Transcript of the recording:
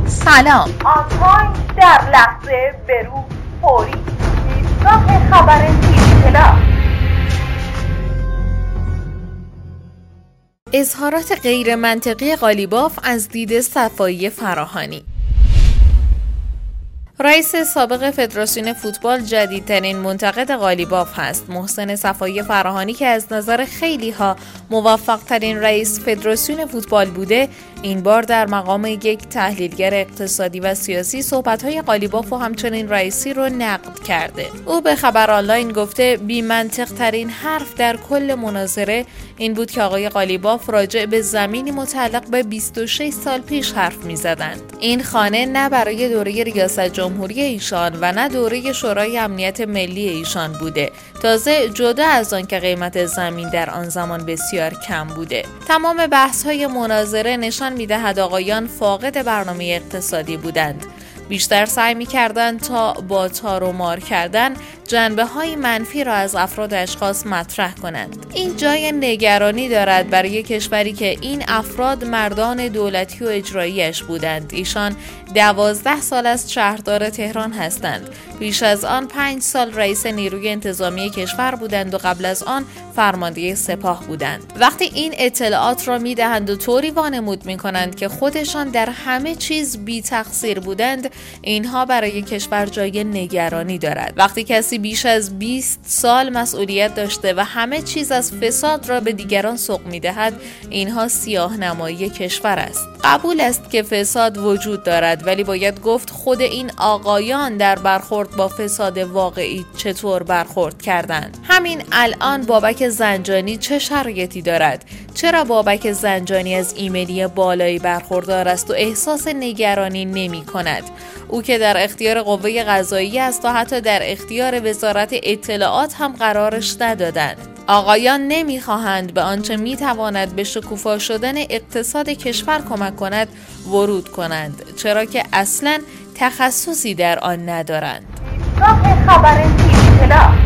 سلام. آنتاین در لحظه برو فوری ایستگاه خبر تیری‌کلا. اظهارات غیر منطقی قالیباف از دید صفایی فراهانی. رئیس سابق فدراسیون فوتبال جدیدترین منتقد قالیباف هست. محسن صفایی فراهانی که از نظر خیلی‌ها موفق‌ترین رئیس فدراسیون فوتبال بوده، این بار در مقام یک تحلیلگر اقتصادی و سیاسی صحبت‌های قالیباف و همچنین رئیسی رو نقد کرده. او به خبر آنلاین گفته بی‌منطق‌ترین حرف در کل مناظره این بود که آقای قالیباف راجع به زمینی متعلق به 26 سال پیش حرف می‌زدند. این خانه نه برای دوره ریاست جمهوری ایشان و نه دوره شورای امنیت ملی ایشان بوده، تازه جدا از آن که قیمت زمین در آن زمان بسیار کم بوده. تمام بحث‌های مناظره نشان می‌دهد آقایان فاقد برنامه اقتصادی بودند. بیشتر سعی می‌کردند تا با تار و مار کردن جنبه‌های منفی را از افراد و اشخاص مطرح کنند. این جای نگرانی دارد برای کشوری که این افراد مردان دولتی و اجراییش بودند. ایشان 12 سال از شهردار تهران هستند. پیش از آن 5 سال رئیس نیروی انتظامی کشور بودند و قبل از آن فرمانده سپاه بودند. وقتی این اطلاعات را می‌دهند و طوری وانمود می‌کنند که خودشان در همه چیز بی تقصیر بودند، اینها برای کشور جای نگرانی دارد. وقتی کسی بیش از 20 سال مسئولیت داشته و همه چیز از فساد را به دیگران سوق می‌دهد، اینها سیاه‌نمایی کشور است. قبول است که فساد وجود دارد، ولی باید گفت خود این آقایان در برخورد با فساد واقعی چطور برخورد کردند. همین الان بابک زنجانی چه شرایطی دارد؟ چرا بابک زنجانی از ایمنی بالایی برخوردار است و احساس نگرانی نمی کند؟ او که در اختیار قوه قضاییه است و حتی در اختیار وزارت اطلاعات هم قرارش ندادند. آقایان نمیخواهند به آنچه میتواند به شکوفا شدن اقتصاد کشور کمک کند ورود کنند، چرا که اصلاً تخصصی در آن ندارند. ایستگاه خبر تیری‌کلا.